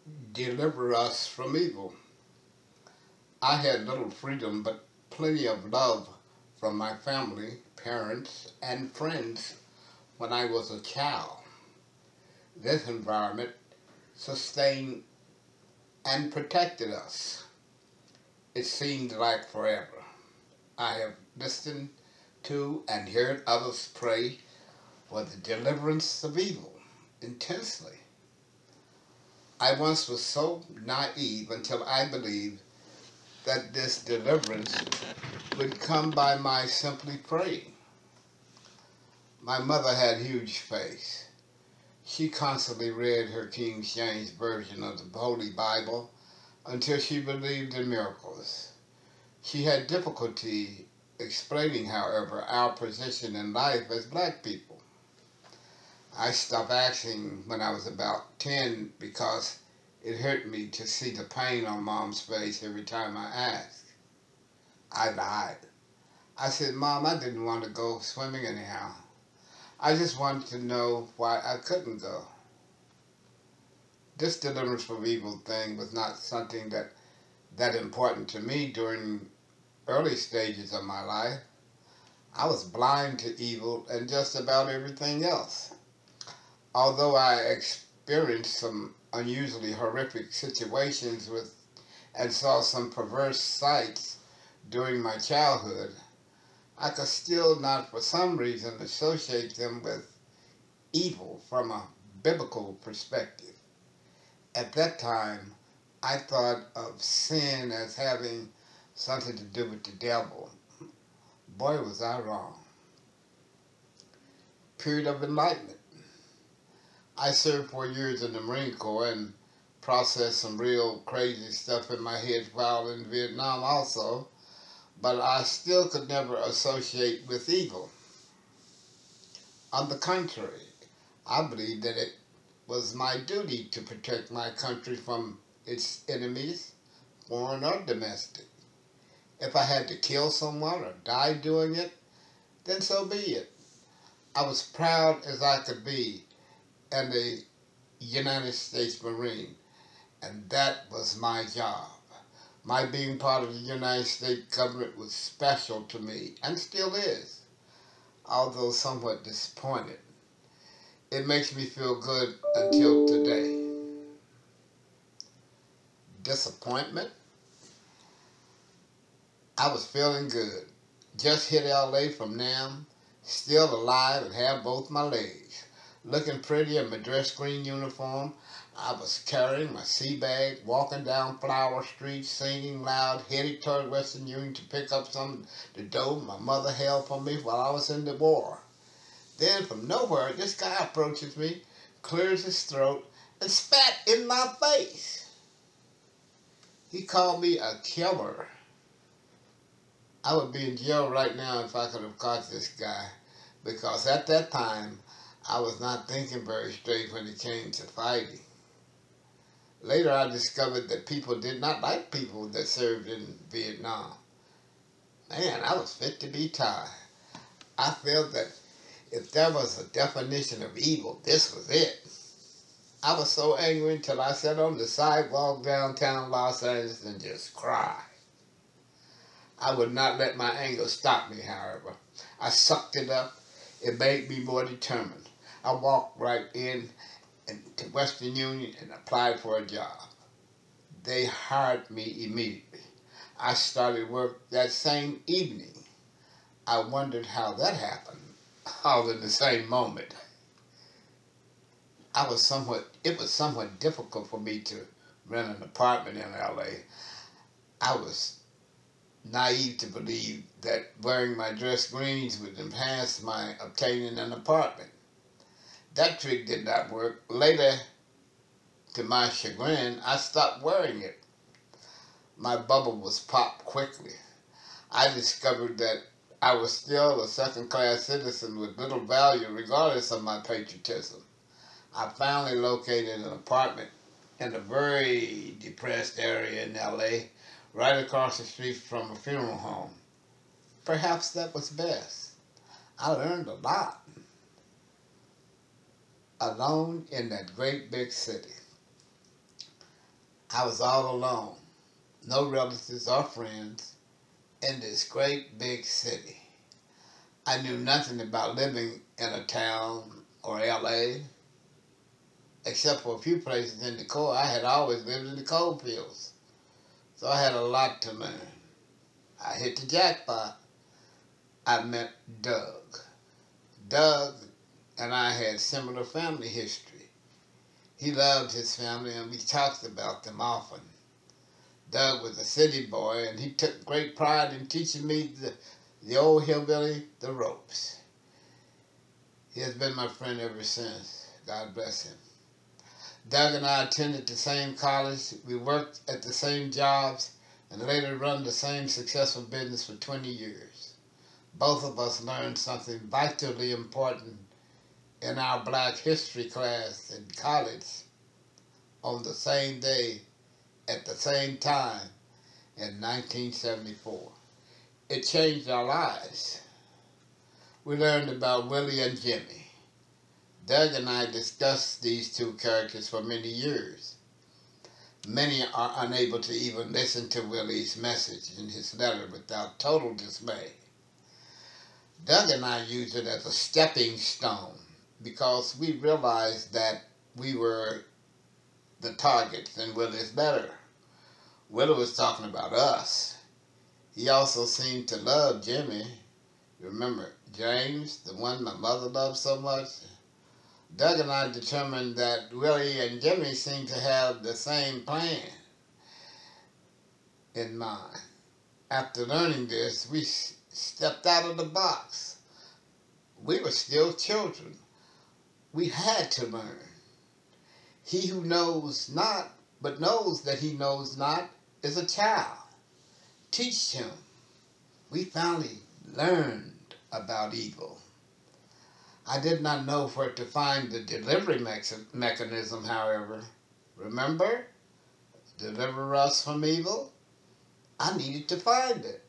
deliver us from evil. I had little freedom, but plenty of love from my family, parents, and friends when I was a child. This environment sustained and protected us. It seemed like forever. I have listened to and heard others pray for the deliverance of evil intensely. I once was so naive until I believed that this deliverance would come by my simply praying. My mother had huge faith. She constantly read her King James Version of the Holy Bible until she believed in miracles. She had difficulty explaining, however, our position in life as black people. I stopped asking when I was about 10 because it hurt me to see the pain on Mom's face every time I asked. I lied. I said, Mom, I didn't want to go swimming anyhow. I just wanted to know why I couldn't go. This deliverance from evil thing was not something that important to me during early stages of my life. I was blind to evil and just about everything else. Although I experienced some unusually horrific situations with and saw some perverse sights during my childhood, I could still not for some reason associate them with evil from a biblical perspective. At that time, I thought of sin as having something to do with the devil. Boy, was I wrong. Period of enlightenment. I served 4 years in the Marine Corps and processed some real crazy stuff in my head while in Vietnam also, but I still could never associate with evil. On the contrary, I believed that it was my duty to protect my country from its enemies, foreign or domestic. If I had to kill someone or die doing it, then so be it. I was proud as I could be and a United States Marine, and that was my job. My being part of the United States government was special to me, and still is, although somewhat disappointed. It makes me feel good until today. Disappointment? I was feeling good. Just hit LA from Nam, still alive and have both my legs. Looking pretty in my dress green uniform, I was carrying my sea bag, walking down Flower Street, singing loud, headed toward Western Union to pick up some of the dough my mother held for me while I was in the war. Then from nowhere, this guy approaches me, clears his throat, and spat in my face. He called me a killer. I would be in jail right now if I could have caught this guy, because at that time, I was not thinking very straight when it came to fighting. Later, I discovered that people did not like people that served in Vietnam. Man, I was fit to be tied. I felt that if there was a definition of evil, this was it. I was so angry until I sat on the sidewalk downtown Los Angeles and just cried. I would not let my anger stop me, however. I sucked it up. It made me more determined. I walked right in to Western Union and applied for a job. They hired me immediately. I started work that same evening. I wondered how that happened, all in the same moment. It was somewhat difficult for me to rent an apartment in LA. I was naive to believe that wearing my dress greens would enhance my obtaining an apartment. That trick did not work. Later, to my chagrin, I stopped wearing it. My bubble was popped quickly. I discovered that I was still a second-class citizen with little value regardless of my patriotism. I finally located an apartment in a very depressed area in LA, right across the street from a funeral home. Perhaps that was best. I learned a lot alone in that great big city. I was all alone, no relatives or friends in this great big city. I knew nothing about living in a town or LA, except for a few places in the cold. I had always lived in the coal fields, so I had a lot to learn. I hit the jackpot. I met Doug. Doug and I had similar family history. He loved his family and we talked about them often. Doug was a city boy and he took great pride in teaching me the old hillbilly the ropes. He has been my friend ever since. God bless him. Doug and I attended the same college. We worked at the same jobs and later run the same successful business for 20 years. Both of us learned something vitally important in our Black History class in college on the same day at the same time in 1974. It changed our lives. We learned about Willie and Jimmy. Doug and I discussed these two characters for many years. Many are unable to even listen to Willie's message in his letter without total dismay. Doug and I used it as a stepping stone because we realized that we were the targets in Willie's letter. Willie was talking about us. He also seemed to love Jimmy. Remember, James, the one my mother loved so much? Doug and I determined that Willie and Jimmy seemed to have the same plan in mind. After learning this, we stepped out of the box. We were still children. We had to learn. He who knows not, but knows that he knows not, is a child. Teach him. We finally learned about evil. I did not know where to find the delivery mechanism, however. Remember? Deliver us from evil? I needed to find it.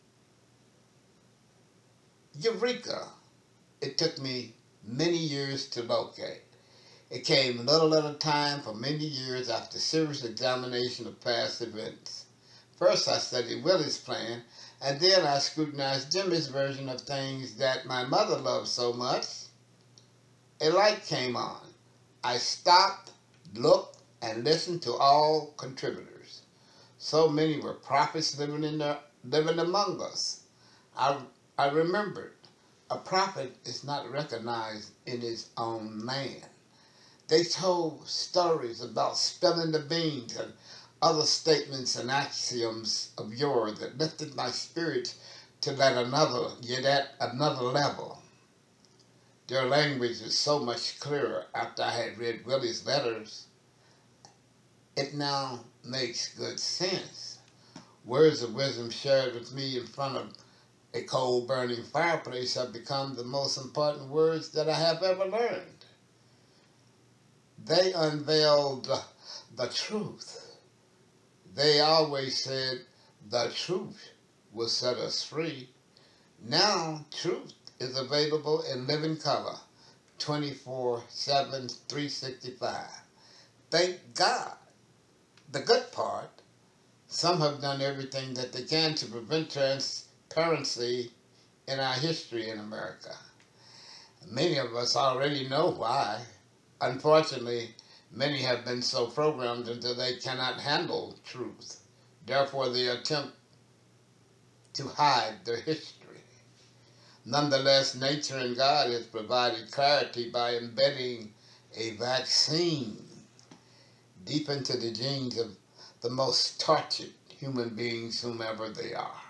Eureka! It took me many years to locate. It came little at a time for many years after serious examination of past events. First I studied Willie's plan, and then I scrutinized Jimmy's version of things that my mother loved so much. A light came on. I stopped, looked, and listened to all contributors. So many were prophets living among us. I remembered, a prophet is not recognized in his own land. They told stories about spilling the beans and other statements and axioms of yore that lifted my spirits to yet at another level. Their language is so much clearer after I had read Willie's letters. It now makes good sense. Words of wisdom shared with me in front of a coal-burning fireplace have become the most important words that I have ever learned. They unveiled the truth. They always said the truth will set us free. Now, truth is available in living color, 24/7, 365. Thank God. The good part, some have done everything that they can to prevent transparency in our history in America. Many of us already know why. Unfortunately, many have been so programmed until they cannot handle truth. Therefore, they attempt to hide their history. Nonetheless, nature and God has provided clarity by embedding a vaccine deep into the genes of the most tortured human beings, whomever they are.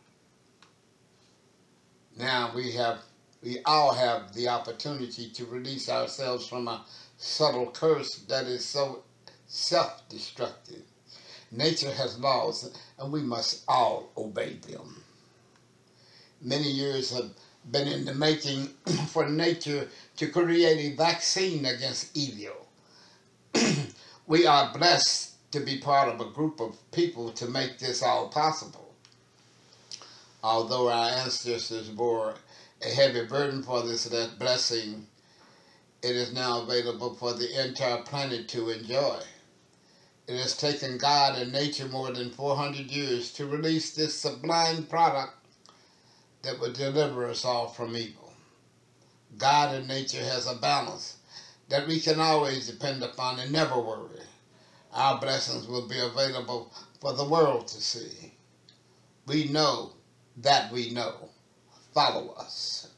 Now we all have the opportunity to release ourselves from a subtle curse that is so self-destructive. Nature has laws, and we must all obey them. Many years have been in the making for nature to create a vaccine against evil. We are blessed to be part of a group of people to make this all possible. Although our ancestors bore a heavy burden for this blessing, it is now available for the entire planet to enjoy. It has taken God and nature more than 400 years to release this sublime product that will deliver us all from evil. God and nature has a balance that we can always depend upon and never worry. Our blessings will be available for the world to see. We know that we know. Follow us.